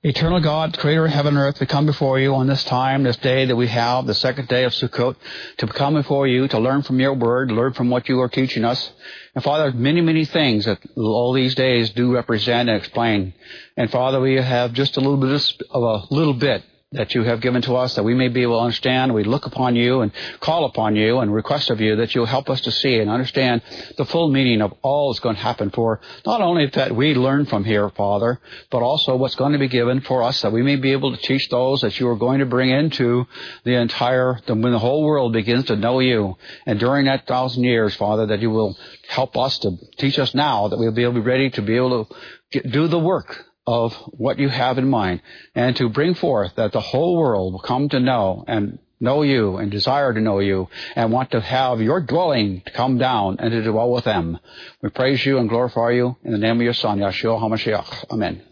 Eternal God, creator of heaven and earth, we come before you on this time, this day that we have, the second day of Sukkot, to come before you, to learn from your word, learn from what you are teaching us. And Father, many, many things that all these days do represent and explain. And Father, we have just a little bit that you have given to us that we may be able to understand. We look upon you and call upon you and request of you that you'll help us to see and understand the full meaning of all that's going to happen for not only that we learn from here, Father, but also what's going to be given for us that we may be able to teach those that you are going to bring into when the whole world begins to know you. And during that 1,000 years, Father, that you will help us to teach us now that we'll be able to be ready to be able to do the work of what you have in mind, and to bring forth that the whole world will come to know you and desire to know you and want to have your dwelling to come down and to dwell with them. We praise you and glorify you in the name of your Son, Yeshua HaMashiach. Amen.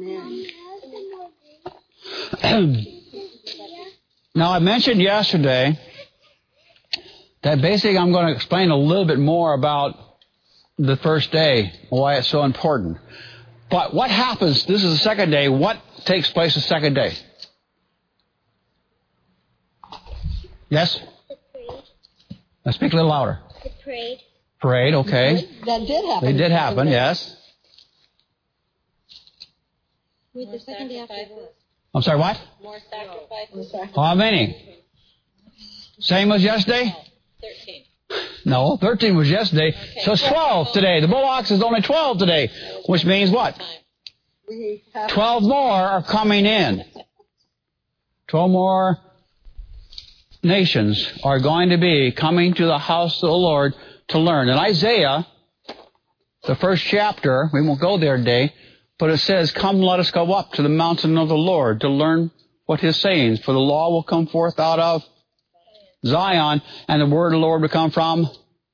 Amen. Now, I mentioned yesterday that basically I'm going to explain a little bit more about the first day, why it's so important. But what happens, this is the second day, what takes place the second day? Yes? The parade. Now speak a little louder. The parade. Parade, okay. That did happen. It did happen, yes. With the second day after this. I'm sorry, what? More sacrifices. How many? Same as yesterday? 13. No, 13 was yesterday. Okay. So it's 12 today. The bull ox is only 12 today, which means what? 12 more are coming in. 12 more nations are going to be coming to the house of the Lord to learn. In Isaiah, the first chapter, we won't go there today, but it says, "Come, let us go up to the mountain of the Lord to learn what his sayings, for the law will come forth out of Zion, and the word of the Lord will come from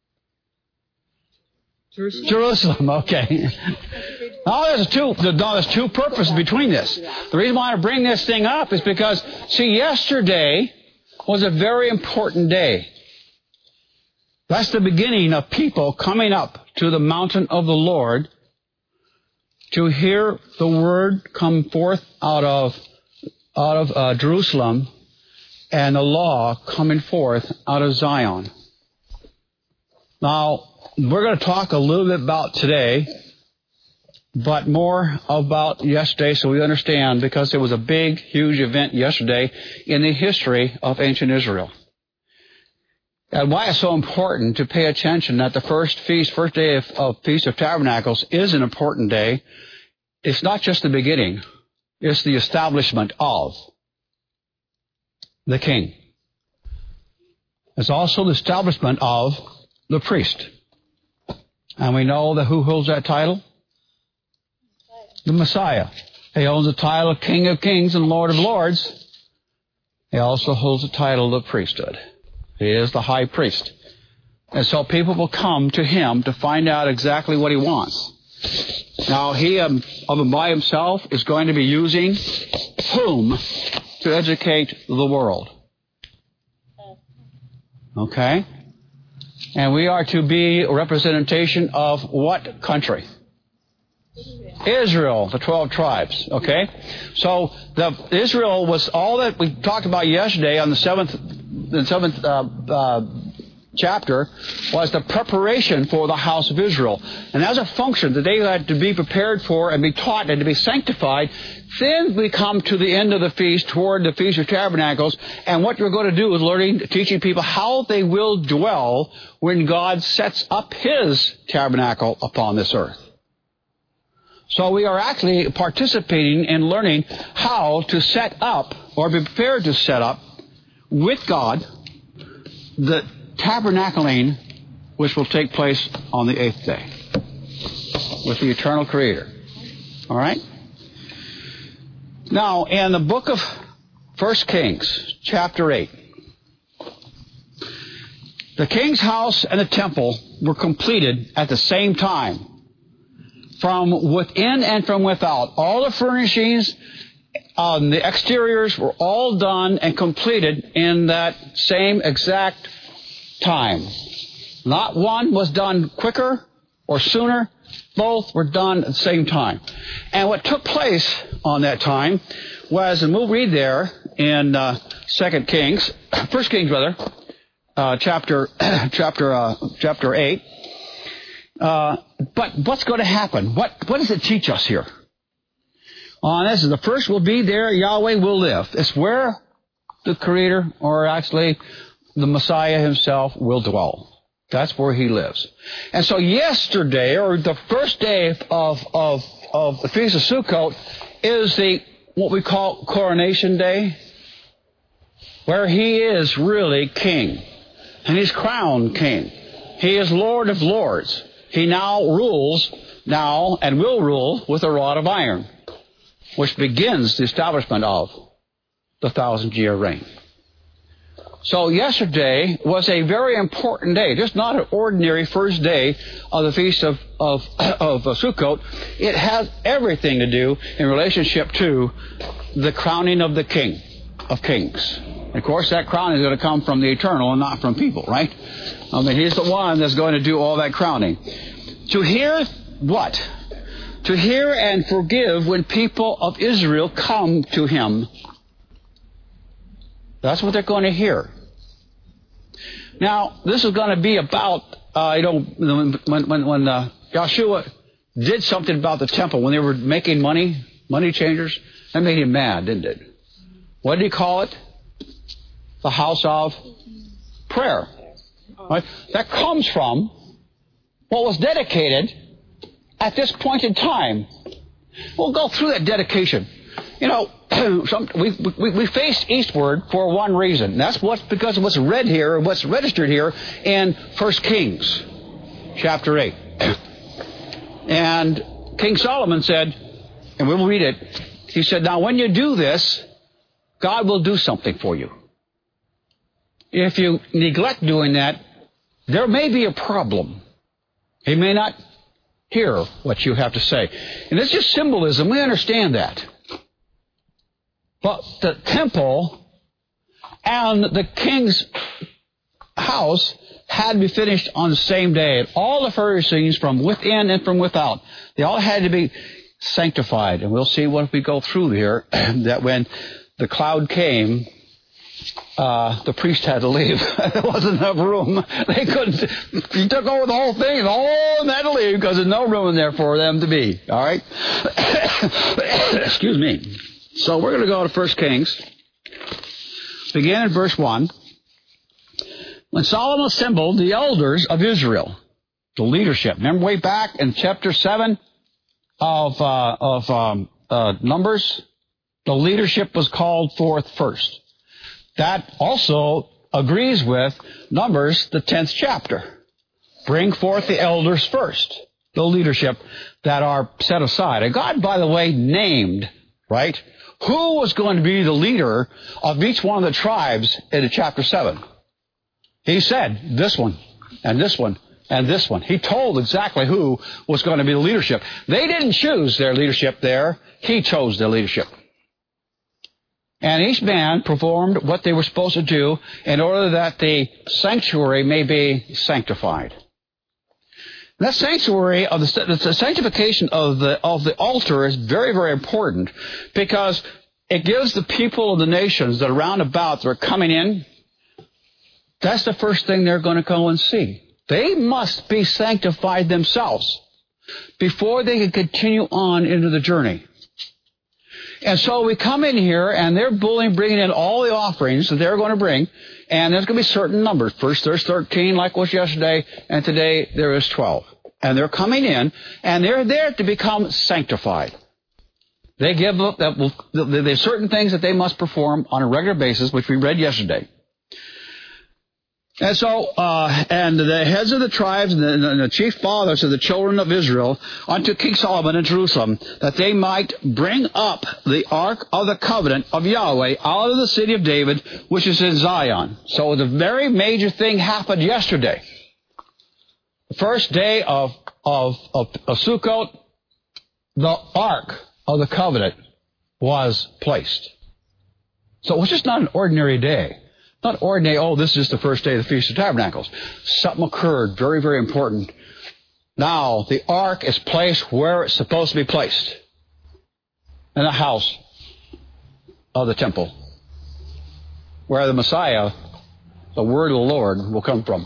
Jerusalem." Okay. Now, there's two purposes between this. The reason why I bring this thing up is because, see, yesterday was a very important day. That's the beginning of people coming up to the mountain of the Lord to hear the word come forth out of Jerusalem, and the law coming forth out of Zion. Now, we're going to talk a little bit about today, but more about yesterday so we understand, because it was a big, huge event yesterday in the history of ancient Israel. And why it's so important to pay attention that the first day of Feast of Tabernacles is an important day. It's not just the beginning. It's the establishment of the king. It's also the establishment of the priest. And we know that who holds that title? The Messiah. He holds the title of King of Kings and Lord of Lords. He also holds the title of priesthood. He is the high priest. And so people will come to him to find out exactly what he wants. Now, he of and by himself is going to be using whom to educate the world. Okay? And we are to be a representation of what country? Israel, the 12 tribes. Okay? So Israel was all that we talked about yesterday on the seventh chapter was the preparation for the house of Israel. And as a function that they had to be prepared for and be taught and to be sanctified, then we come to the end of the feast, toward the Feast of Tabernacles, and what we're going to do is teaching people how they will dwell when God sets up his tabernacle upon this earth. So we are actually participating in learning how to set up, or be prepared to set up, with God, the tabernacling which will take place on the 8th day with the eternal Creator. All right? Now, in the book of 1 Kings, chapter 8, the king's house and the temple were completed at the same time, from within and from without. All the furnishings, the exteriors were all done and completed in that same exact time. Not one was done quicker or sooner Both were done at the same time. And what took place on that time was, and we'll read there in 1 Kings chapter 8. But what's going to happen? What does it teach us here? This is the first will be there, Yahweh will live. It's where the Creator, or actually the Messiah himself, will dwell. That's where he lives. And so yesterday, or the first day of the Feast of Sukkot, is what we call Coronation Day, where he is really king. And he's crowned king. He is Lord of Lords. He now rules, and will rule with a rod of iron, which begins the establishment of the 1,000-year reign. So yesterday was a very important day, just not an ordinary first day of the Feast of Sukkot. It has everything to do in relationship to the crowning of the King of Kings. Of course, that crowning is going to come from the eternal and not from people, right? I mean, he's the one that's going to do all that crowning. To hear what? To hear and forgive when people of Israel come to him. That's what they're going to hear. Now, this is going to be about, when Joshua did something about the temple, when they were making money changers, that made him mad, didn't it? What did he call it? The house of prayer. Right? That comes from what was dedicated at this point in time. We'll go through that dedication. We face eastward for one reason. That's because of what's read here, what's registered here in 1 Kings, chapter 8. And King Solomon said, and we'll read it, he said, now when you do this, God will do something for you. If you neglect doing that, there may be a problem. He may not hear what you have to say. And it's just symbolism. We understand that. But the temple and the king's house had to be finished on the same day. And all the Pharisees from within and from without, they all had to be sanctified. And we'll see what we go through here, that when the cloud came, the priest had to leave. There wasn't enough room. They couldn't. He took over the whole thing, and all of them had to leave because there's no room in there for them to be. All right? Excuse me. So we're going to go to 1 Kings. Begin in verse 1. When Solomon assembled the elders of Israel, the leadership. Remember way back in chapter 7 of Numbers? The leadership was called forth first. That also agrees with Numbers, the 10th chapter. Bring forth the elders first, the leadership that are set aside. And God, by the way, named, right, who was going to be the leader of each one of the tribes in chapter 7. He said, this one, and this one, and this one. He told exactly who was going to be the leadership. They didn't choose their leadership there. He chose their leadership. And each man performed what they were supposed to do in order that the sanctuary may be sanctified. That sanctuary, the sanctification of the altar is very, very important because it gives the people of the nations that are round about that are coming in, that's the first thing they're going to go and see. They must be sanctified themselves before they can continue on into the journey. And so we come in here, and they're bringing in all the offerings that they're going to bring, and there's going to be certain numbers. First, there's 13, like was yesterday, and today there is 12. And they're coming in, and they're there to become sanctified. They give up there's certain things that they must perform on a regular basis, which we read yesterday. And so, and the heads of the tribes and the chief fathers of the children of Israel unto King Solomon in Jerusalem, that they might bring up the ark of the covenant of Yahweh out of the city of David, which is in Zion. So the very major thing happened yesterday. The first day of Sukkot, the ark of the covenant was placed. So it was just not an ordinary day. Not ordinary, this is just the first day of the Feast of Tabernacles. Something occurred, very, very important. Now, the ark is placed where it's supposed to be placed. In the house of the temple. Where the Messiah, the word of the Lord, will come from.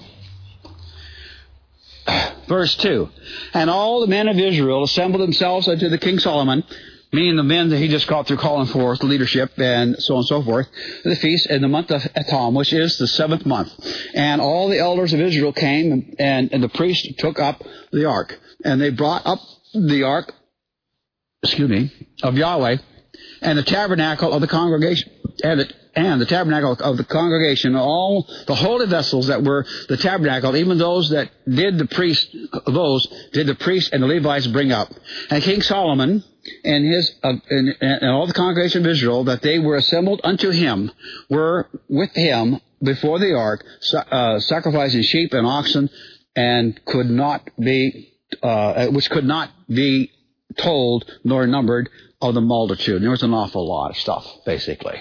Verse 2. And all the men of Israel assembled themselves unto the King Solomon, meaning the men that he just got through calling forth, the leadership, and so on and so forth, the feast in the month of Atam, which is the 7th month. And all the elders of Israel came, and the priests took up the ark. And they brought up the ark, of Yahweh, and the tabernacle of the congregation, and the tabernacle of the congregation, all the holy vessels that were the tabernacle, even those that did the priest and the Levites bring up. And King Solomon and his and all the congregation of Israel, that they were assembled unto him, were with him before the ark, sacrificing sheep and oxen, and which could not be told nor numbered of the multitude. There was an awful lot of stuff, basically.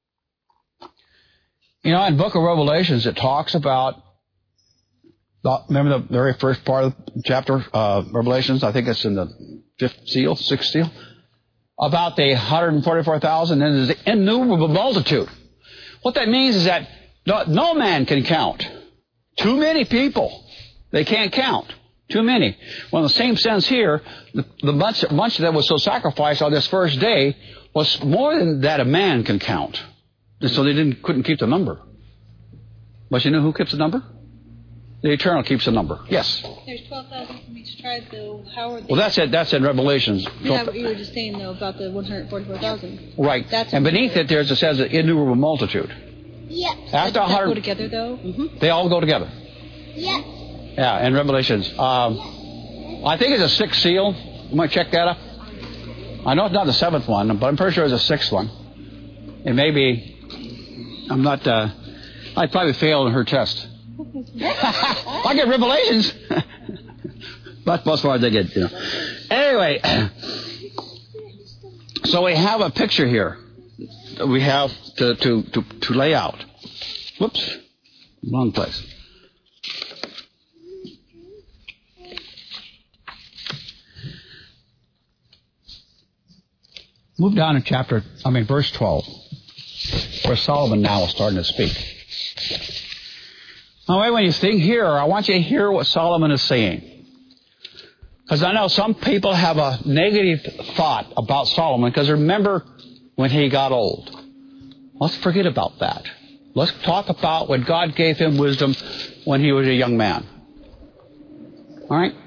You know, in the book of Revelations, it talks about, remember the very first part of the chapter, Revelations, I think it's in the 6th seal, about the 144,000, and there's the innumerable multitude. What that means is that no man can count. Too many people. They can't count. Too many. Well, in the same sense here, the bunch that was so sacrificed on this first day was more than that a man can count. And so they couldn't keep the number. But you know who keeps the number? The Eternal keeps the number. Yes. There's 12,000 from each tribe, though. How are they? Well, that's it. That's in Revelations. Yeah, but you were just saying, though, about the 144,000. Right. And beneath it, it says an innumerable multitude. Yes. Does that go together, though? Mm-hmm. They all go together. Yes. Yeah, in Revelations. I think it's a 6th seal. You might check that up. I know it's not the 7th one, but I'm pretty sure it's a 6th one. It may be. I'm not. I'd probably fail in her test. I get Revelations. That's as far as I get, you know. Anyway, so we have a picture here that we have to lay out. Whoops, wrong place. Move down to verse 12, where Solomon now is starting to speak. Now, when you think here, I want you to hear what Solomon is saying. Because I know some people have a negative thought about Solomon, because remember when he got old. Let's forget about that. Let's talk about when God gave him wisdom when he was a young man. All right?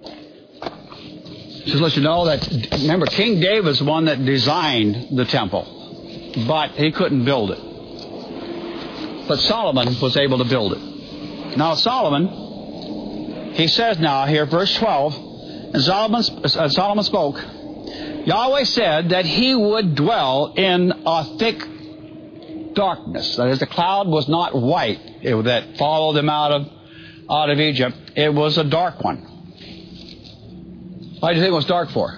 Just to let you know that, remember, King David's the one that designed the temple, but he couldn't build it. But Solomon was able to build it. Now Solomon, he says now here, verse 12, and Solomon spoke, Yahweh said that he would dwell in a thick darkness. That is, the cloud was not white that followed them out of Egypt. It was a dark one. Why do you think it was dark for?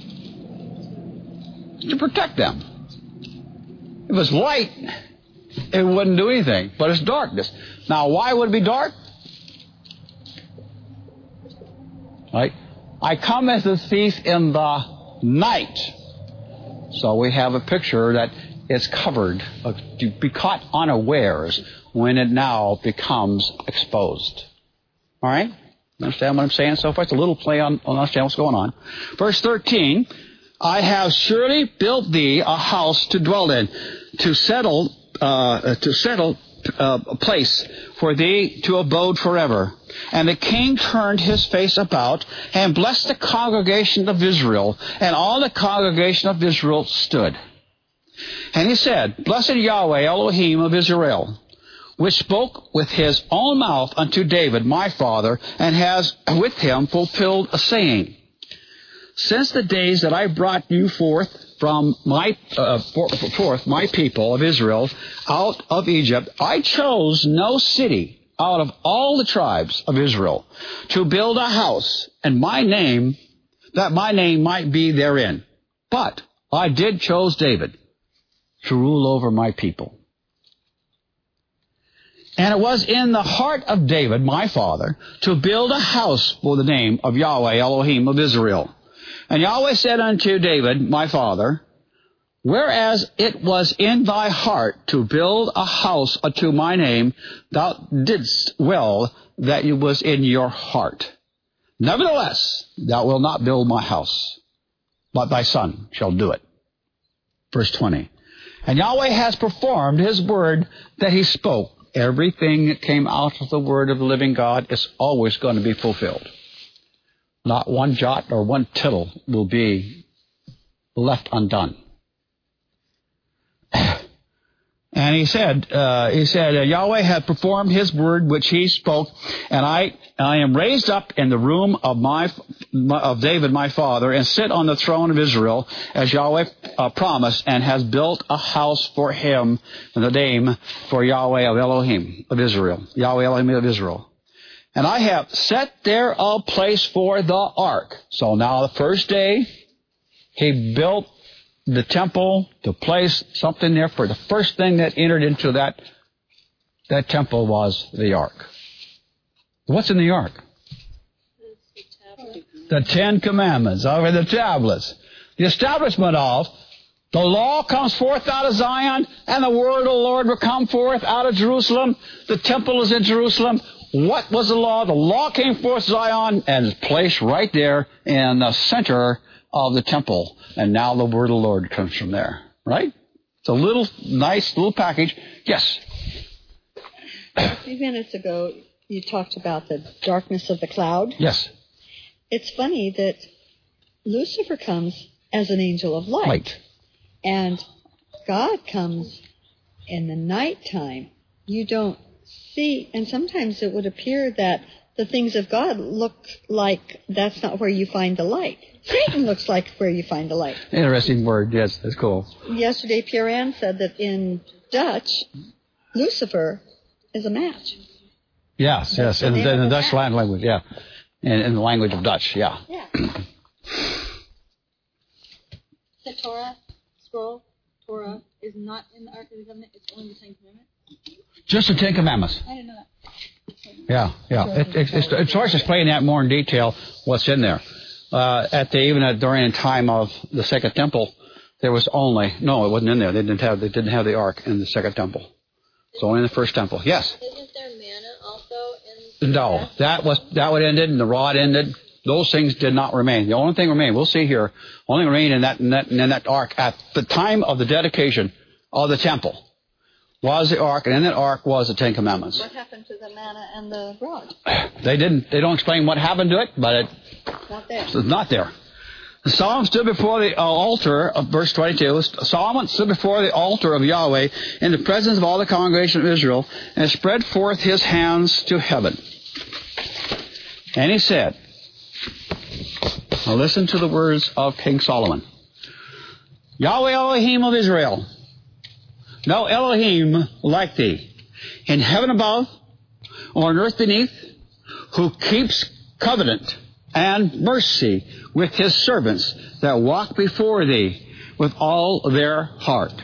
To protect them. If it was light, it wouldn't do anything. But it's darkness. Now, why would it be dark? Right? I come as a thief in the night. So we have a picture that it's covered, to be caught unawares when it now becomes exposed. All right? Understand what I'm saying so far? It's a little play on understand what's going on. Verse 13, I have surely built thee a house to dwell in, to settle a place for thee to abode forever. And the king turned his face about and blessed the congregation of Israel, and all the congregation of Israel stood. And he said, Blessed Yahweh Elohim of Israel, which spoke with his own mouth unto David, my father, and has with him fulfilled a saying. Since the days that I brought you forth from my people of Israel out of Egypt, I chose no city out of all the tribes of Israel to build a house, and that my name might be therein. But I did chose David to rule over my people. And it was in the heart of David, my father, to build a house for the name of Yahweh Elohim of Israel. And Yahweh said unto David, my father, whereas it was in thy heart to build a house unto my name, thou didst well that it was in your heart. Nevertheless, thou wilt not build my house, but thy son shall do it. Verse 20. And Yahweh has performed his word that he spoke. Everything that came out of the word of the living God is always going to be fulfilled. Not one jot or one tittle will be left undone. And he said, Yahweh hath performed his word which he spoke, and I am raised up in the room of David my father, and sit on the throne of Israel, as Yahweh promised, and has built a house for him, and the name for Yahweh of Elohim of Israel, Yahweh Elohim of Israel. And I have set there a place for the ark. So now the first day, he built the temple to place something there for the first thing that entered into that temple was the ark. What's in the ark? The Ten Commandments over the tablets. The establishment of the law comes forth out of Zion, and the word of the Lord will come forth out of Jerusalem. The temple is in Jerusalem. What was the law? The law came forth Zion and is placed right there in the center of the temple. And now the word of the Lord comes from there. Right? It's a little, nice little package. Yes? A few minutes ago, you talked about the darkness of the cloud. Yes. It's funny that Lucifer comes as an angel of light. And God comes in the nighttime. You don't see, and sometimes it would appear that the things of God look like that's not where you find the light. Satan looks like where you find the light. Interesting word. Yes, that's cool. Yesterday, Pierre Ann said that in Dutch, Lucifer is a match. Yes, yes, in the Dutch language, yeah. In the language of Dutch, yeah. Yeah. The Torah is not in the Ark of the Covenant. It's only the Ten Commandments. Just the Ten Commandments. I didn't know Yeah. that. It starts explaining that more in detail, what's in there. During the time of the Second Temple, there was it wasn't in there. They didn't have the Ark in the Second Temple. So only in the First Temple. Yes. Isn't there manna also in? No, that would ended, and the rod ended. Those things did not remain. The only thing remained, we'll see here, only remained in that ark at the time of the dedication of the temple was the ark, and in that ark was the Ten Commandments. What happened to the manna and the rod? They don't explain what happened to it, but it's not there. Solomon stood before the altar of verse 22. Solomon stood before the altar of Yahweh in the presence of all the congregation of Israel, and spread forth his hands to heaven. And he said, now listen to the words of King Solomon. Yahweh Elohim of Israel, no Elohim like thee, in heaven above, or on earth beneath, who keeps covenant and mercy with his servants that walk before thee with all their heart.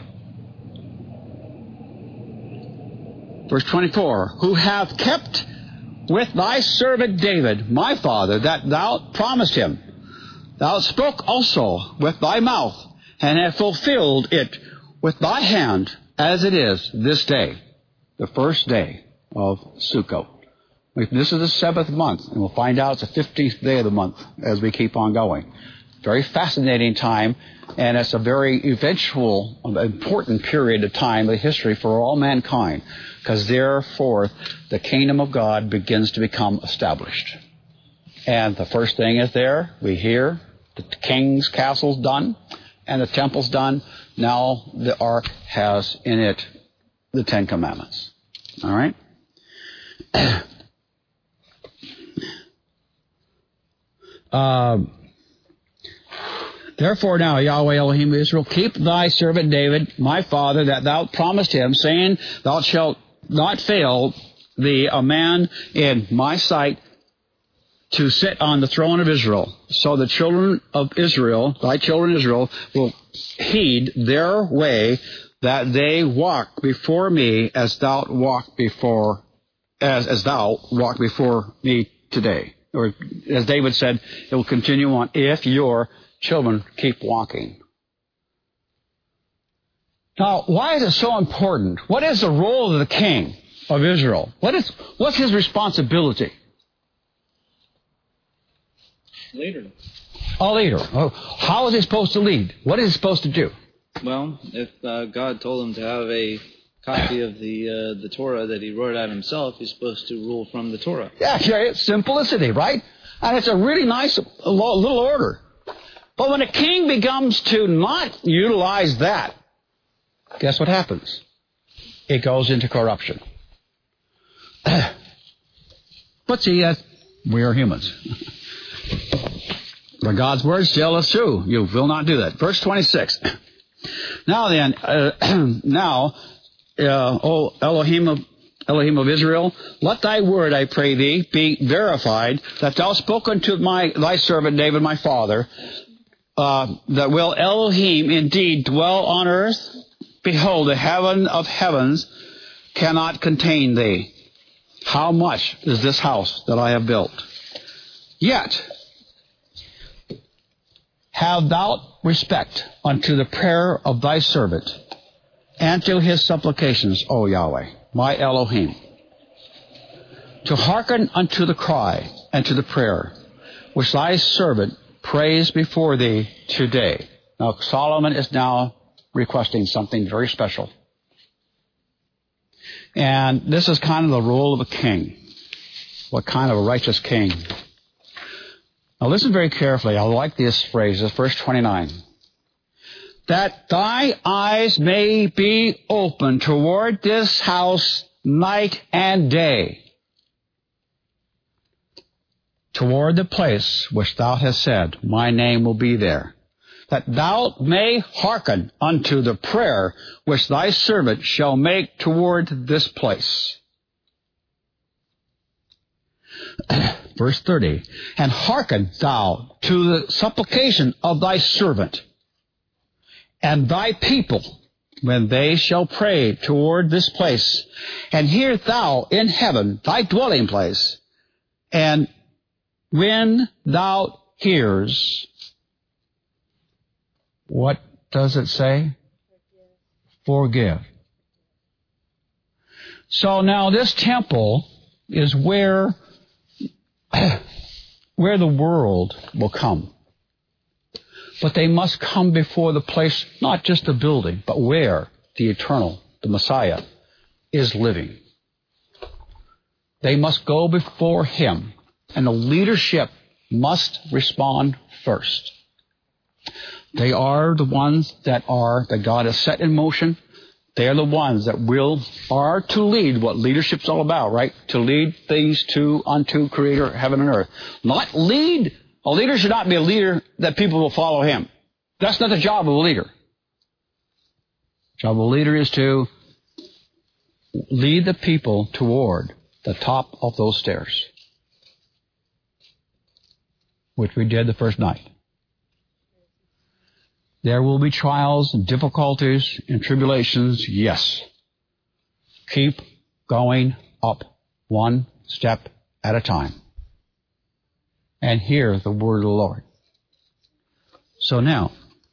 Verse 24, who have kept with thy servant David, my father, that thou promised him. Thou spoke also with thy mouth, and have fulfilled it with thy hand, as it is this day, the first day of Sukkot. This is the 7th month, and we'll find out it's the 15th day of the month as we keep on going. Very fascinating time, and it's a very eventual, important period of time of history for all mankind, because therefore the kingdom of God begins to become established. And the first thing is there, we hear the king's castle's done, and the temple's done. Now the ark has in it the Ten Commandments. All right? Therefore now, Yahweh Elohim of Israel, keep thy servant David, my father, that thou promised him, saying, thou shalt not fail thee a man in my sight, to sit on the throne of Israel. So the children of Israel, thy children Israel, will heed their way, that they walk before me as thou walk before me today. Or as David said, it will continue on if your children keep walking. Now, why is it so important? What is the role of the king of Israel? What's his responsibility? Leader. A leader. Oh, how is he supposed to lead? What is he supposed to do? Well, if God told him to have a copy of the Torah that he wrote out himself, he's supposed to rule from the Torah. Yeah, it's simplicity, right? And it's a really nice little order. But when a king begins to not utilize that, guess what happens? It goes into corruption. But see, we are humans. But God's word still is true. You will not do that. Verse 26. Now then, O Elohim of Israel, let thy word, I pray thee, be verified, that thou hast spoken to thy servant David, my father, that will Elohim indeed dwell on earth? Behold, the heaven of heavens cannot contain thee. How much is this house that I have built? Yet have thou respect unto the prayer of thy servant, and to his supplications, O Yahweh, my Elohim, to hearken unto the cry and to the prayer which thy servant prays before thee today. Now, Solomon is now requesting something very special. And this is kind of the role of a king. What kind of a righteous king? Now listen very carefully. I like this phrase. It's verse 29. That thy eyes may be open toward this house night and day, toward the place which thou hast said, my name will be there. That thou may hearken unto the prayer which thy servant shall make toward this place. Verse 30, and hearken thou to the supplication of thy servant and thy people when they shall pray toward this place, and hear thou in heaven thy dwelling place, and when thou hears, what does it say? Forgive. So now this temple is where the world will come. But they must come before the place, not just the building, but where the eternal, the Messiah, is living. They must go before him, and the leadership must respond first. They are the ones that God has set in motion. They are the ones that are to lead what leadership's all about, right? To lead things unto Creator, heaven and earth. Not lead. A leader should not be a leader that people will follow him. That's not the job of a leader. The job of a leader is to lead the people toward the top of those stairs, which we did the first night. There will be trials and difficulties and tribulations, yes. Keep going up one step at a time and hear the word of the Lord. So now,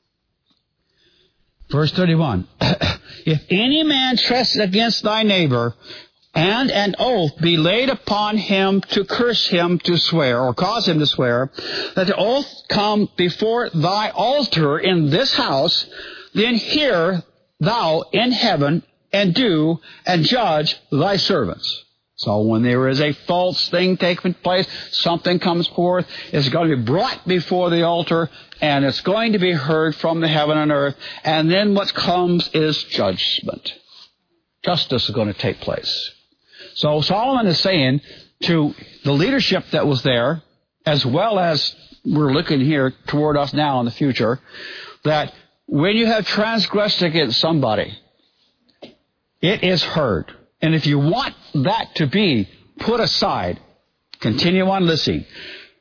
verse 31, if any man trespass against thy neighbor, and an oath be laid upon him to curse him to swear, or cause him to swear, that the oath come before thy altar in this house, then hear thou in heaven, and do, and judge thy servants. So when there is a false thing taking place, something comes forth, it's going to be brought before the altar, and it's going to be heard from the heaven and earth, and then what comes is judgment. Justice is going to take place. So Solomon is saying to the leadership that was there, as well as we're looking here toward us now in the future, that when you have transgressed against somebody, it is heard. And if you want that to be put aside, continue on listening.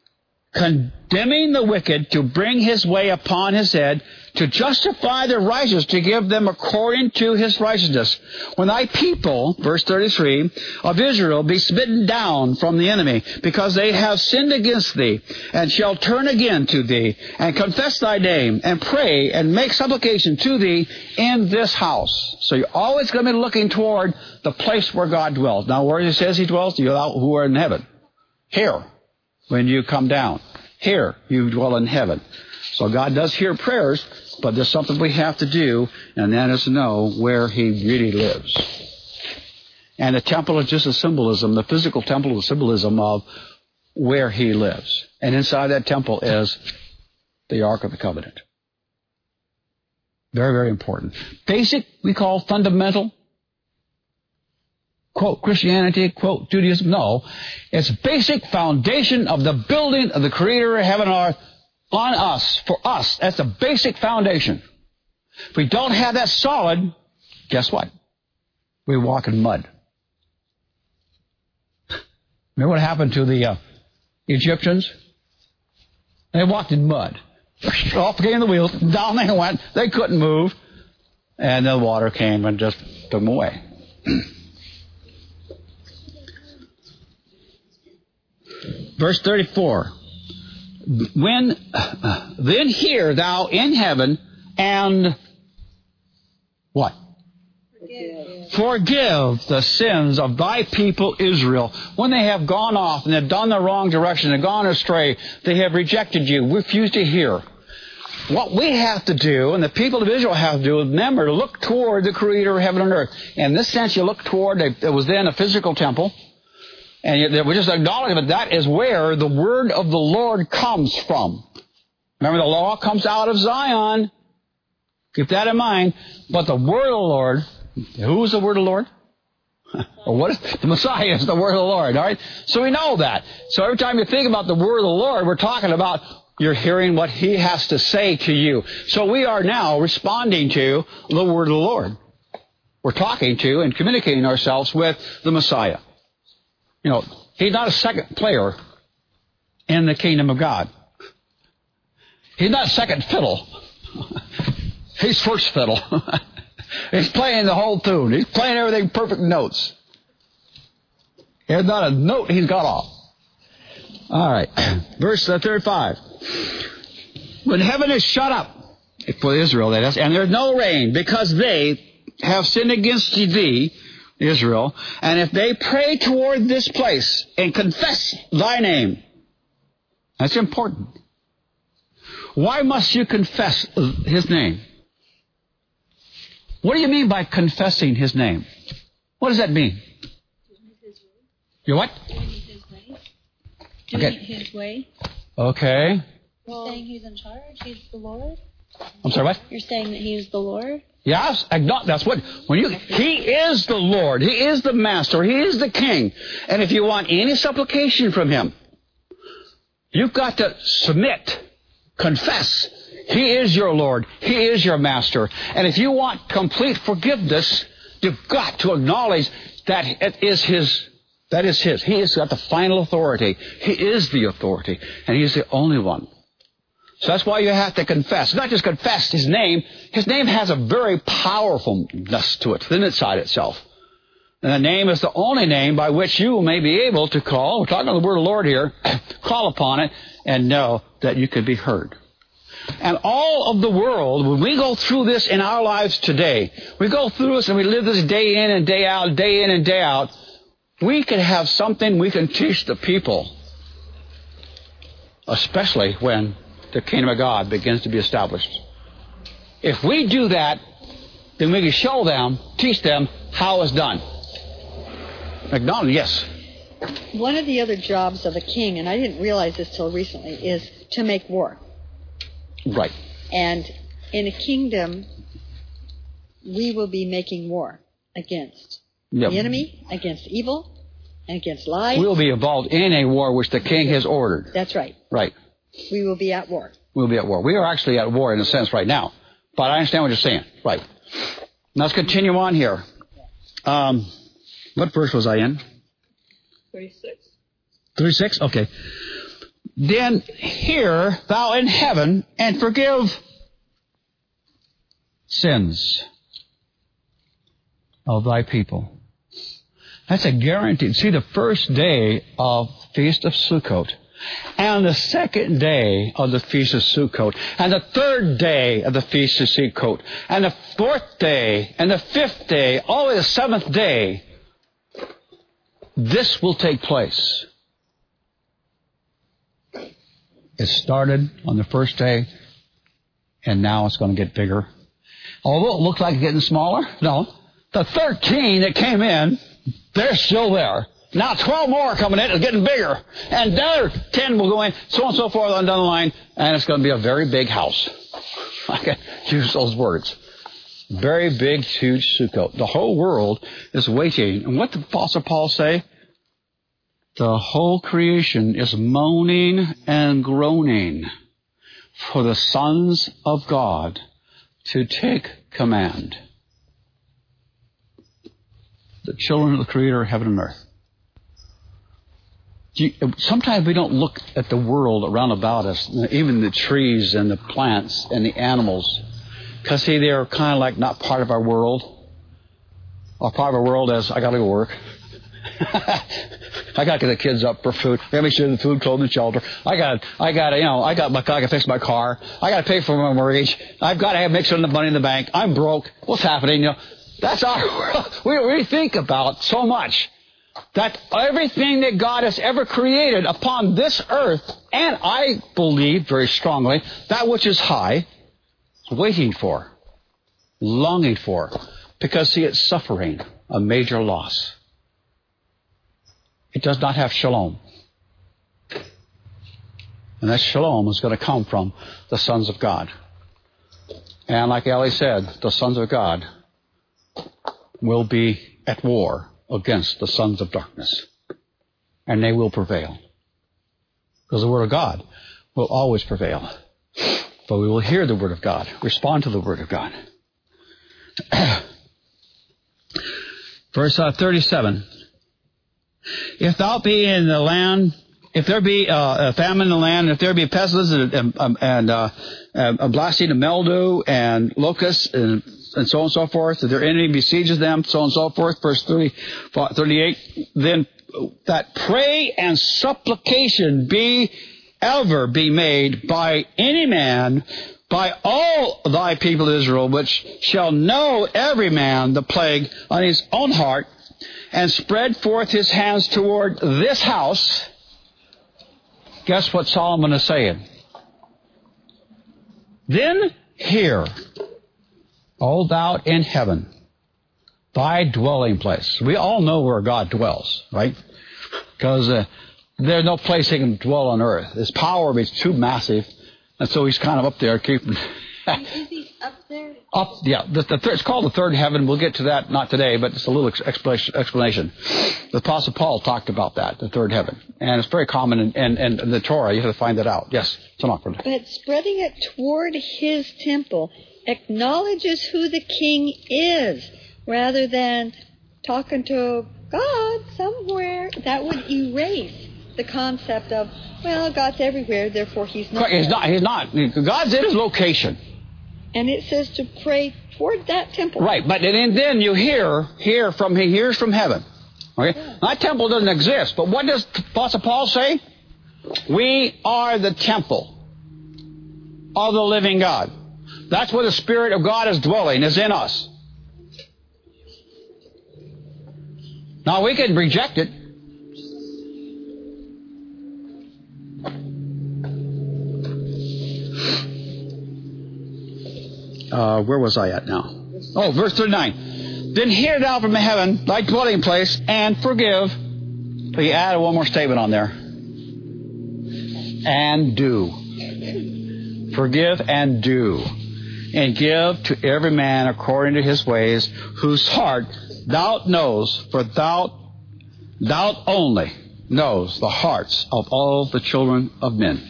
condemning the wicked, to bring his way upon his head, to justify the righteous, to give them according to his righteousness. When thy people, verse 33, of Israel be smitten down from the enemy, because they have sinned against thee, and shall turn again to thee, and confess thy name, and pray, and make supplication to thee in this house. So you're always going to be looking toward the place where God dwells. Now, where he says he dwells, you who are in heaven. Here, when you come down. Here, you dwell in heaven. So God does hear prayers, but there's something we have to do, and that is to know where he really lives. And the temple is just a symbolism. The physical temple is a symbolism of where he lives. And inside that temple is the Ark of the Covenant. Very, very important. Basic, we call fundamental. Quote, Christianity, quote, Judaism. No. It's basic foundation of the building of the Creator of heaven and earth on us, for us. That's the basic foundation. If we don't have that solid, guess what? We walk in mud. Remember what happened to the Egyptians? They walked in mud. Off came the wheels, down they went. They couldn't move. And the water came and just took them away. Verse 34. Then hear thou in heaven, and what? Forgive the sins of thy people Israel. When they have gone off and have done the wrong direction and gone astray, they have rejected you, refused to hear. What we have to do, and the people of Israel have to do, is remember to look toward the Creator of heaven and earth. In this sense, you look toward, it was then a physical temple. And we just acknowledge that that is where the word of the Lord comes from. Remember, the law comes out of Zion. Keep that in mind. But the word of the Lord, who is the word of the Lord? Or what is the Messiah is the word of the Lord, all right? So we know that. So every time you think about the word of the Lord, we're talking about you're hearing what he has to say to you. So we are now responding to the word of the Lord. We're talking to and communicating ourselves with the Messiah. You know, he's not a second player in the kingdom of God. He's not second fiddle. He's first fiddle. He's playing the whole tune. He's playing everything perfect notes. There's not a note he's got off. All right. Verse 35. When heaven is shut up, for Israel that is, and there's no rain, because they have sinned against thee, Israel, and if they pray toward this place and confess thy name, that's important. Why must you confess his name? What do you mean by confessing his name? What does that mean? You what? Doing his way. Doing it his way. Okay. You're saying he's in charge? He's the Lord? I'm sorry, what? You're saying that he is the Lord? Yes, that's what, he is the Lord, he is the Master, he is the King. And if you want any supplication from him, you've got to submit, confess. He is your Lord, he is your Master. And if you want complete forgiveness, you've got to acknowledge that it is his. That is his. He has got the final authority. He is the authority, and he's the only one. So that's why you have to confess. Not just confess his name. His name has a very powerfulness to it, within inside itself. And the name is the only name by which you may be able to call. We're talking about the word of the Lord here. Call upon it and know that you can be heard. And all of the world, when we go through this in our lives today, we go through this and we live this day in and day out, day in and day out, we can have something we can teach the people, especially when the kingdom of God begins to be established. If we do that, then we can show them, teach them how it's done. McDonald, yes. One of the other jobs of a king, and I didn't realize this till recently, is to make war. Right. And in a kingdom, we will be making war against the enemy, against evil, and against lies. We'll be involved in a war which the king has ordered. That's right. Right. We will be at war. We'll be at war. We are actually at war in a sense right now. But I understand what you're saying. Right. Now let's continue on here. What verse was I in? 36. 36? Okay. then hear thou in heaven and forgive sins of thy people. That's a guarantee. See, the first day of Feast of Sukkot, and the second day of the Feast of Sukkot, and the third day of the Feast of Sukkot, and the fourth day, and the fifth day, all the way to the seventh day, this will take place. It started on the first day, and now it's going to get bigger. Although it looks like it's getting smaller, no. The 13 that came in, they're still there. Now 12 more are coming in, it's getting bigger. And the other 10 will go in, so on and so forth on down the line, and it's going to be a very big house. I can use those words. Very big, huge Sukkot. The whole world is waiting. And what did the Apostle Paul say? The whole creation is moaning and groaning for the sons of God to take command. The children of the Creator of heaven and earth. Sometimes we don't look at the world around about us, even the trees and the plants and the animals, because, see, they're kind of like not part of our world. Or part of our world is, I got to go work. I got to get the kids up for food. I got to make sure the food, clothing, shelter. I got to fix my car. I got to pay for my mortgage. I've got to make sure the money in the bank. I'm broke. What's happening? That's our world. We think about so much. That everything that God has ever created upon this earth, and I believe very strongly, that which is high, is waiting for, longing for, because, see, it's suffering a major loss. It does not have shalom. And that shalom is going to come from the sons of God. And like Ellie said, the sons of God will be at war against the sons of darkness. And they will prevail. Because the Word of God will always prevail. But we will hear the Word of God, respond to the Word of God. Verse 37. If thou be in the land, if there be a famine in the land, if there be pestilence and a blasting of mildew and locusts and so on and so forth, if their enemy besieges them, so on and so forth, verse 38, then that pray and supplication be ever be made by any man, by all thy people Israel, which shall know every man the plague on his own heart, and spread forth his hands toward this house. Guess what Solomon is saying? Then hear, O thou in heaven, thy dwelling place. We all know where God dwells, right? Because there's no place he can dwell on earth. His power is too massive, and so he's kind of up there keeping... Is he up there? Up, yeah. It's called the third heaven. We'll get to that, not today, but it's a little explanation. The Apostle Paul talked about that, the third heaven. And it's very common in the Torah. You have to find that out. Yes, it's an awkward. But spreading it toward his temple acknowledges who the king is, rather than talking to God somewhere. That would erase the concept of, well, God's everywhere, therefore he's not. He's not. God's in his location. And it says to pray toward that temple. Right, but then you hears from heaven. Okay? Yeah. That temple doesn't exist, but what does Apostle Paul say? We are the temple of the living God. That's where the Spirit of God is dwelling, is in us. Now we can reject it. Where was I at now? Oh, verse 39. Then hear thou from heaven thy dwelling place and forgive. He added one more statement on there. And do. Forgive and do. And give to every man according to his ways, whose heart thou knows, for thou only knows the hearts of all the children of men.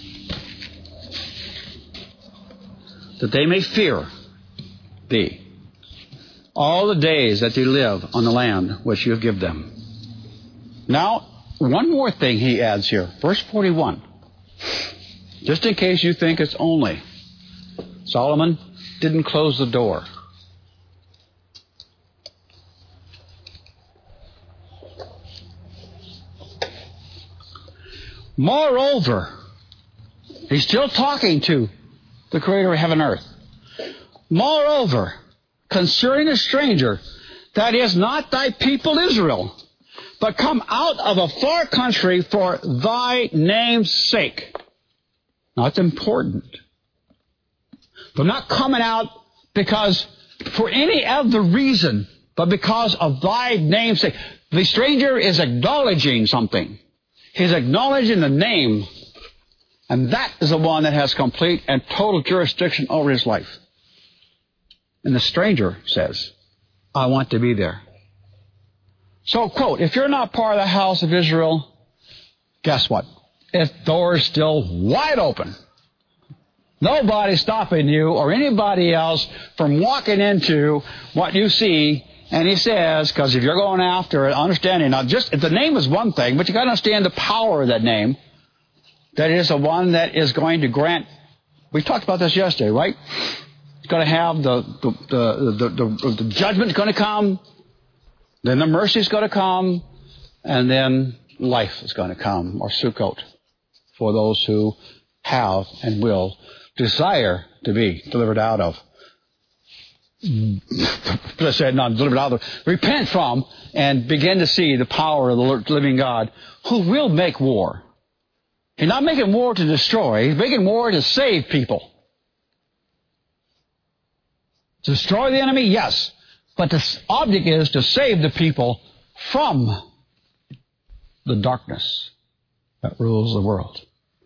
That they may fear thee all the days that they live on the land which you have given them. Now, one more thing he adds here. Verse 41. Just in case you think it's only. Solomon didn't close the door. Moreover, he's still talking to the Creator of heaven and earth. Moreover, concerning a stranger that is not thy people Israel, but come out of a far country for thy name's sake. Now, it's important. They're not coming out because for any other reason, but because of thy name's sake. The stranger is acknowledging something. He's acknowledging the name. And that is the one that has complete and total jurisdiction over his life. And the stranger says, I want to be there. So, quote, if you're not part of the house of Israel, guess what? Its door is still wide open. Nobody's stopping you or anybody else from walking into what you see. And he says, because if you're going after it, understanding, now just, the name is one thing, but you got to understand the power of that name. That is the one that is going to grant, we talked about this yesterday, right? It's going to have the judgment's going to come, then the mercy's going to come, and then life is going to come, or Sukkot, for those who have and will desire to be delivered out of. Let's say not delivered out of, repent from, and begin to see the power of the living God, who will make war. He's not making war to destroy. He's making war to save people. To destroy the enemy, yes. But the object is to save the people from the darkness that rules the world.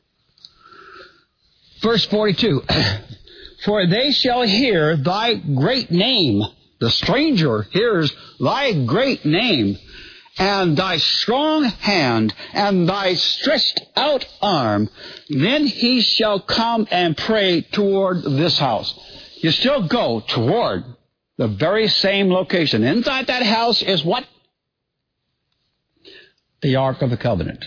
Verse 42. For they shall hear thy great name. The stranger hears thy great name, and thy strong hand, and thy stretched out arm. Then he shall come and pray toward this house. You still go toward the very same location. Inside that house is what? The Ark of the Covenant.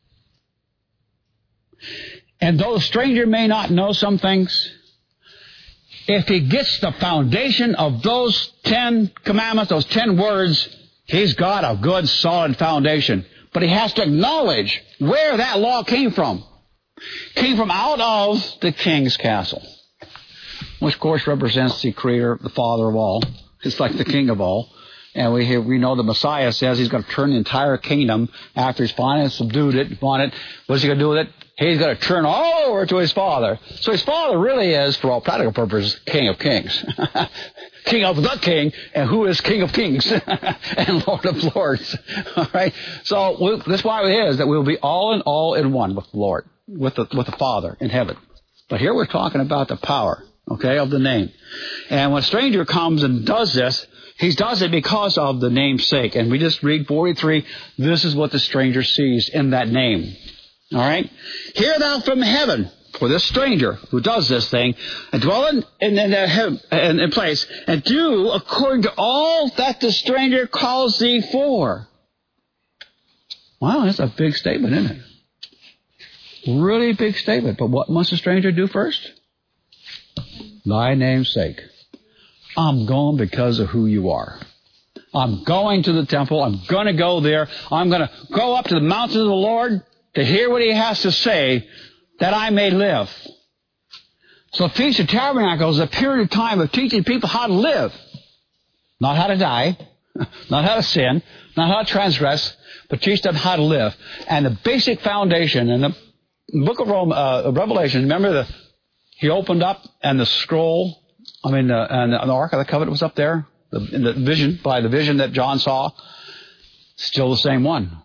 And though the stranger may not know some things, if he gets the foundation of those 10 commandments, those 10 words, he's got a good, solid foundation. But he has to acknowledge where that law came from. Came from out of the king's castle, which, of course, represents the Creator, the Father of all. It's like the King of all. And we know the Messiah says he's going to turn the entire kingdom after he's finally subdued it, won it. What's he going to do with it? He's going to turn all over to his Father. So his Father really is, for all practical purposes, King of kings. King of the King, and who is King of kings and Lord of lords. All right? So that's why it is that we'll be all in one with the Lord, with the Father in heaven. But here we're talking about the power, okay, of the name. And when a stranger comes and does this, he does it because of the name's sake. And we just read 43, this is what the stranger sees in that name. All right? Hear thou from heaven, for this stranger who does this thing, and dwell in place, and do according to all that the stranger calls thee for. Wow, that's a big statement, isn't it? Really big statement. But what must the stranger do first? Thy name's sake. I'm going because of who you are. I'm going to the temple. I'm going to go there. I'm going to go up to the mountains of the Lord to hear what he has to say, that I may live. So the Feast of Tabernacles is a period of time of teaching people how to live. Not how to die, not how to sin, not how to transgress, but teach them how to live. And the basic foundation in the book of Revelation, remember he opened up and the scroll, and the Ark of the Covenant was up there, in the vision, by the vision that John saw, still the same one.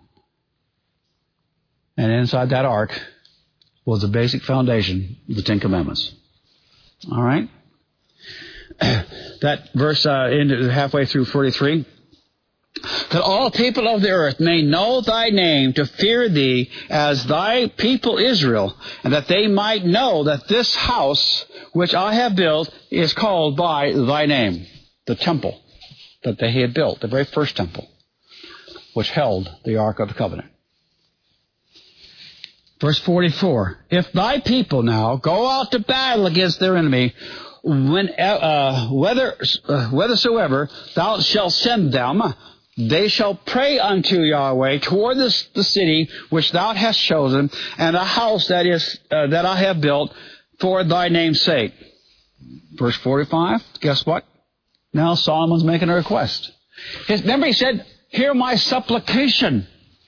And inside that ark was the basic foundation of the 10 Commandments. All right? That verse halfway through 43. That all people of the earth may know thy name, to fear thee as thy people Israel, and that they might know that this house which I have built is called by thy name. The temple that they had built, the very first temple, which held the Ark of the Covenant. Verse 44, if thy people now go out to battle against their enemy, whithersoever thou shalt send them, they shall pray unto Yahweh toward the city which thou hast chosen, and the house that I have built for thy name's sake. Verse 45, guess what? Now Solomon's making a request. Remember he said, hear my supplication.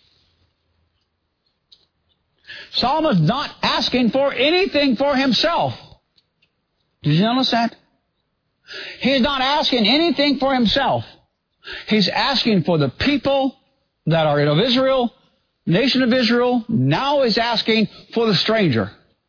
Solomon's not asking for anything for himself. Did you notice that? He's not asking anything for himself. He's asking for the people that are of Israel, nation of Israel. Now he's asking for the stranger.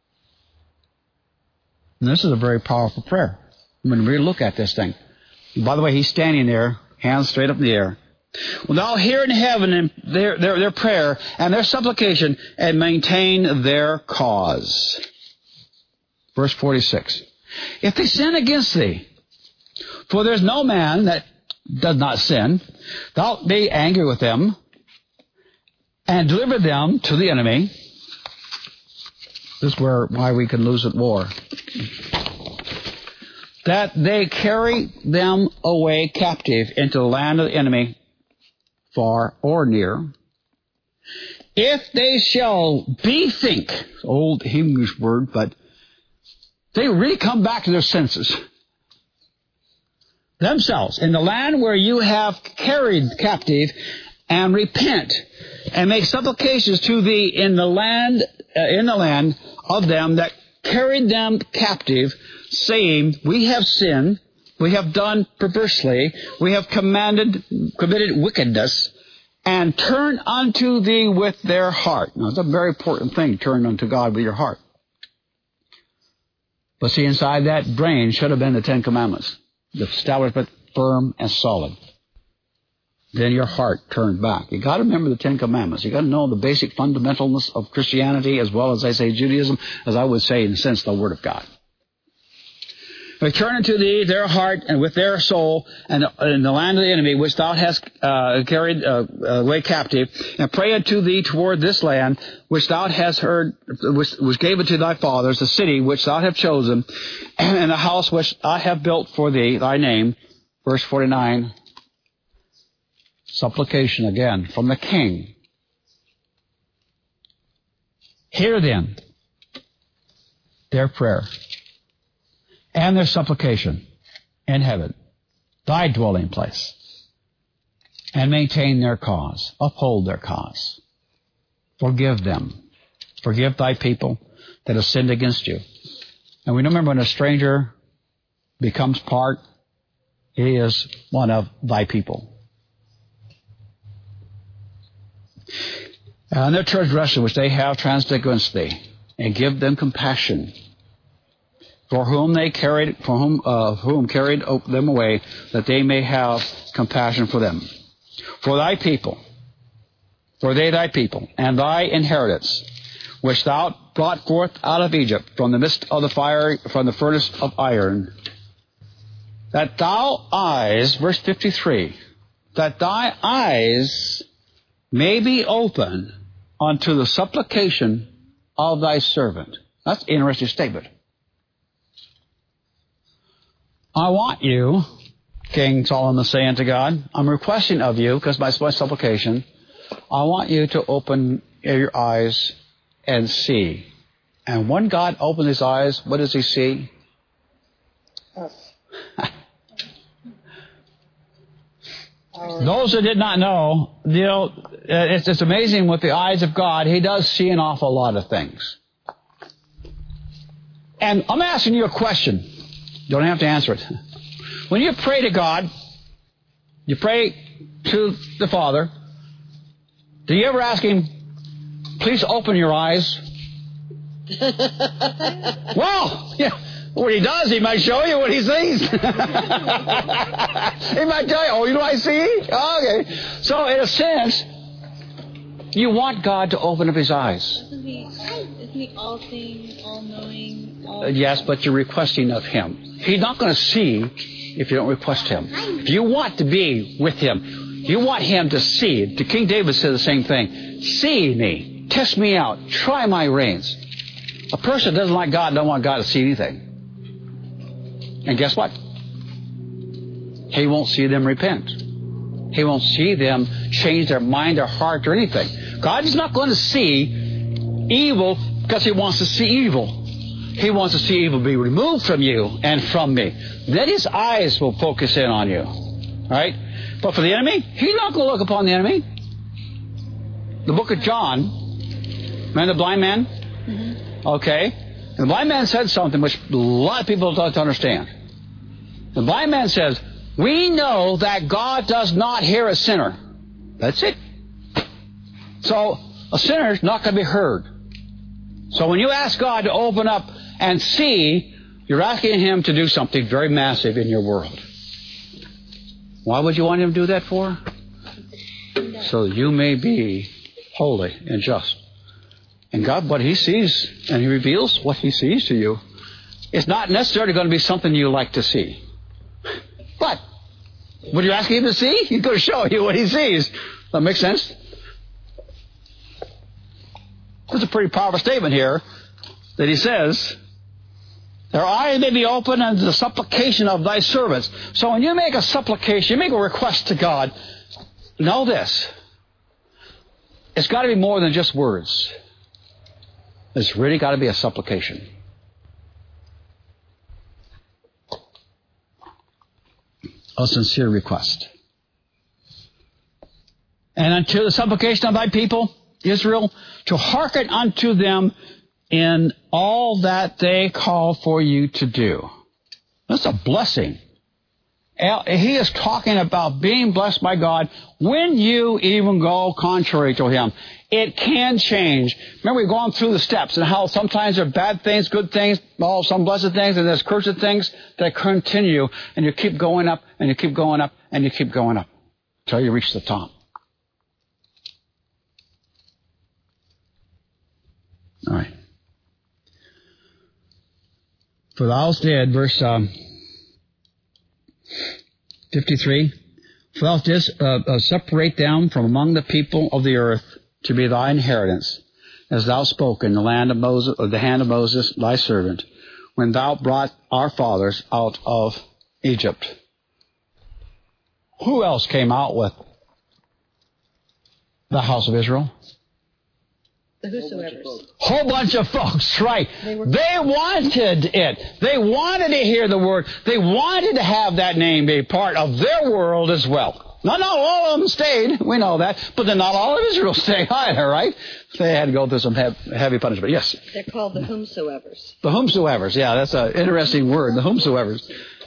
And this is a very powerful prayer when we look at this thing. And by the way, he's standing there, hands straight up in the air. Well, thou hear in heaven their prayer and their supplication, and maintain their cause. Verse 46. If they sin against thee, for there's no man that does not sin, thou be angry with them, and deliver them to the enemy. This is why we can lose at war. That they carry them away captive into the land of the enemy, far or near. If they shall bethink, old English word, but they really come back to their senses themselves in the land where you have carried captive, and repent and make supplications to thee in the land of them that carried them captive, saying, we have sinned, we have done perversely, we have committed wickedness, and turn unto thee with their heart. Now, it's a very important thing, turn unto God with your heart. But see, inside that brain should have been the Ten Commandments. The establishment firm and solid. Then your heart turned back. You've got to remember the Ten Commandments. You've got to know the basic fundamentalness of Christianity, as well as I say Judaism, as I would say in a sense the Word of God. Return unto thee their heart and with their soul, and in the land of the enemy which thou hast carried away captive, and pray unto thee toward this land which thou hast heard, which gave it to thy fathers, the city which thou hast chosen, and the house which I have built for thee, thy name. Verse 49, supplication again from the king. Hear then their prayer and their supplication in heaven, thy dwelling place, and maintain their cause, uphold their cause. Forgive them. Forgive thy people that have sinned against you. And we remember when a stranger becomes part, he is one of thy people. And their transgression which they have transgressed against thee, and give them compassion, for whom carried them away, that they may have compassion for them. For thy people, for they thy people, and thy inheritance, which thou brought forth out of Egypt from the midst of the fire, from the furnace of iron, that thou eyes, verse 53, that thy eyes may be open unto the supplication of thy servant. That's an interesting statement. I want you, King Solomon is saying to God, I'm requesting of you, because by my supplication, I want you to open your eyes and see. And when God opened his eyes, what does he see? Us. Those that did not know, it's amazing with the eyes of God, he does see an awful lot of things. And I'm asking you a question. You don't have to answer it. When you pray to God, you pray to the Father, do you ever ask him, please open your eyes? Well, yeah. What he does, he might show you what he sees. He might tell you, oh, you know what I see? Okay. So, in a sense, you want God to open up his eyes. Isn't he all-seeing, all-knowing? Yes, but you're requesting of him. He's not going to see if you don't request him. If you want to be with him, you want him to see. King David said the same thing. See me. Test me out. Try my reins. A person that doesn't like God doesn't want God to see anything. And guess what? He won't see them repent. He won't see them change their mind, their heart, or anything. God is not going to see evil because He wants to see evil. He wants to see evil be removed from you and from me. Then His eyes will focus in on you. Right? But for the enemy, He's not going to look upon the enemy. The book of John, remember the blind man? Mm-hmm. Okay. And the blind man said something which a lot of people don't understand. The blind man says, we know that God does not hear a sinner. That's it. So a sinner is not going to be heard. So when you ask God to open up and see, you're asking Him to do something very massive in your world. Why would you want Him to do that for? So that you may be holy and just. And God, what He sees, and He reveals what He sees to you, it's not necessarily going to be something you like to see. But what are you asking Him to see? He's going to show you what He sees. Does that make sense? There's a pretty powerful statement here that He says, their eyes may be open unto the supplication of thy servants. So when you make a supplication, you make a request to God, know this. It's got to be more than just words. It's really got to be a supplication. A sincere request. And unto the supplication of thy people, Israel, to hearken unto them in all that they call for you to do. That's a blessing. He is talking about being blessed by God when you even go contrary to Him. It can change. Remember, we've gone through the steps and how sometimes there are bad things, good things, some blessed things, and there's cursed things that continue, and you keep going up, and you keep going up, and you keep going up until you reach the top. All right. For thou did, verse 53, for thou didst separate them from among the people of the earth to be thy inheritance, as thou spoke in the land of Moses, or the hand of Moses, thy servant, when thou brought our fathers out of Egypt. Who else came out with the house of Israel? The whosoever's. Whole bunch of folks, right. They wanted it. They wanted to hear the word. They wanted to have that name be part of their world as well. Not all of them stayed. We know that. But then not all of Israel stayed either, right? They had to go through some heavy punishment. Yes? They're called the whomsoevers. The whomsoevers. Yeah, that's an interesting word. The whomsoevers.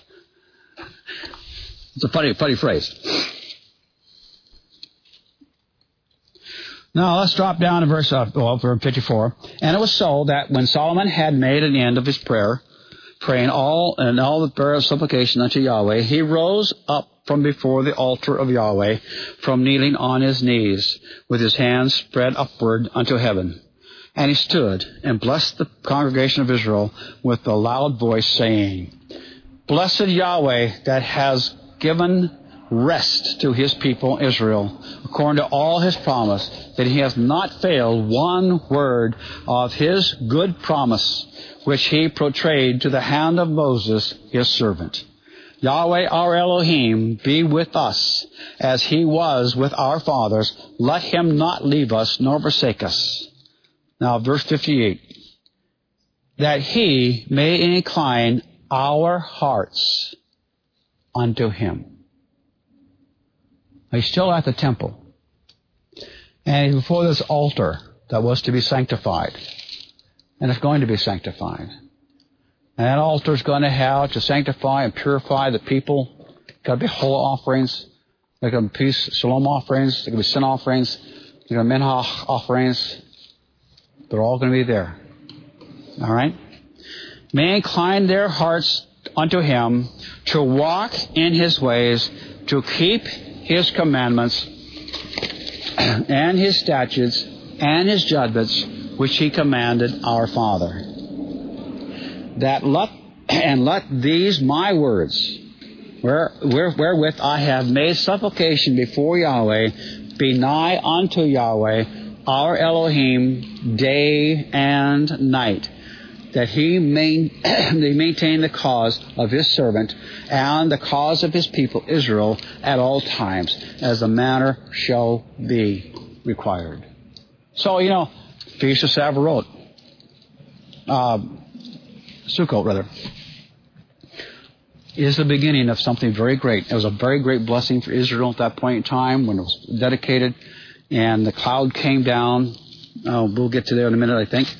It's a funny phrase. Now, let's drop down to verse 54. And it was so that when Solomon had made an end of his prayer, praying all the prayer of supplication unto Yahweh, he rose up from before the altar of Yahweh, from kneeling on his knees, with his hands spread upward unto heaven. And he stood and blessed the congregation of Israel with a loud voice, saying, Blessed Yahweh, that has given rest to his people Israel, according to all his promise, that he has not failed one word of his good promise, which he portrayed to the hand of Moses, his servant. Yahweh our Elohim be with us, as he was with our fathers. Let him not leave us nor forsake us. Now, verse 58. That he may incline our hearts unto him. He's still at the temple. And he's before this altar that was to be sanctified. And it's going to be sanctified. And that altar is going to have to sanctify and purify the people. Got to be whole offerings. There can be peace, shalom offerings. There can be sin offerings. There can be minhah offerings. They're all going to be there. All right? May incline their hearts unto him, to walk in his ways, to keep his commandments and his statutes and his judgments, which he commanded our father. That let these my words, wherewith I have made supplication before Yahweh, be nigh unto Yahweh our Elohim day and night, that he they maintain the cause of his servant and the cause of his people Israel at all times, as the manner shall be required. So, Feast of Shavuot, Sukkot rather, is the beginning of something very great. It was a very great blessing for Israel at that point in time when it was dedicated, and the cloud came down. We'll get to there in a minute, I think.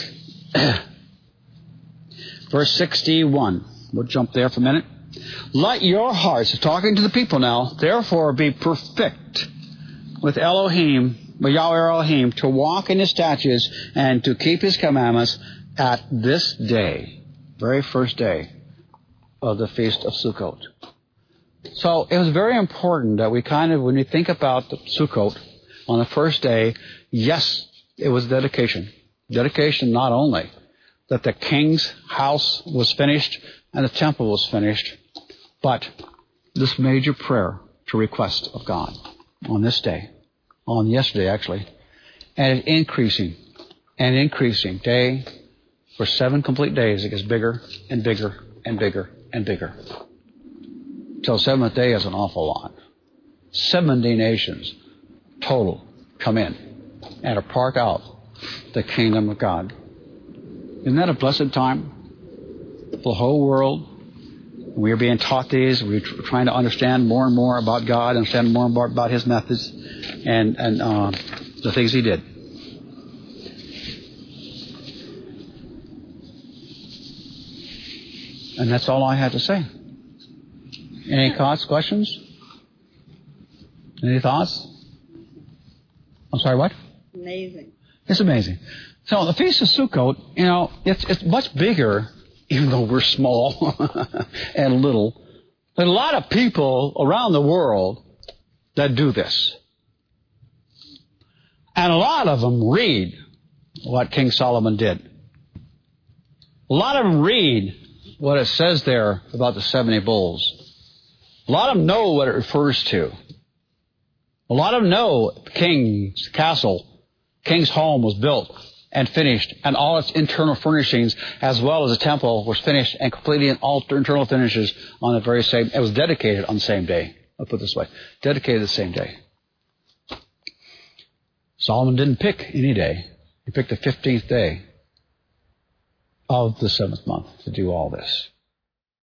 Verse 61. We'll jump there for a minute. Let your hearts, talking to the people now, therefore be perfect with Elohim, with Yahweh Elohim, to walk in his statutes and to keep his commandments at this day, very first day of the Feast of Sukkot. So it was very important that we when we think about the Sukkot on the first day, yes, it was dedication. Dedication not only that the king's house was finished and the temple was finished, but this major prayer to request of God on this day, on yesterday actually, and increasing and increasing day for 7 complete days. It gets bigger and bigger and bigger and bigger. Till 7th day is an awful lot. 70 nations total come in and are part out the kingdom of God. Isn't that a blessed time for the whole world? We are being taught these. We're trying to understand more and more about God, understand more and more about his methods and the things he did. And that's all I had to say. Any thoughts, questions? Any thoughts? I'm sorry, what? Amazing. It's amazing. So the Feast of Sukkot, it's much bigger, even though we're small and little. There's a lot of people around the world that do this. And a lot of them read what King Solomon did. A lot of them read what it says there about the 70 bulls. A lot of them know what it refers to. A lot of them know the king's castle, king's home was built and finished, and all its internal furnishings, as well as the temple, was finished and completed in all internal finishes on the very same. It was dedicated on the same day. I'll put it this way: dedicated the same day. Solomon didn't pick any day; he picked the 15th day of the 7th month to do all this.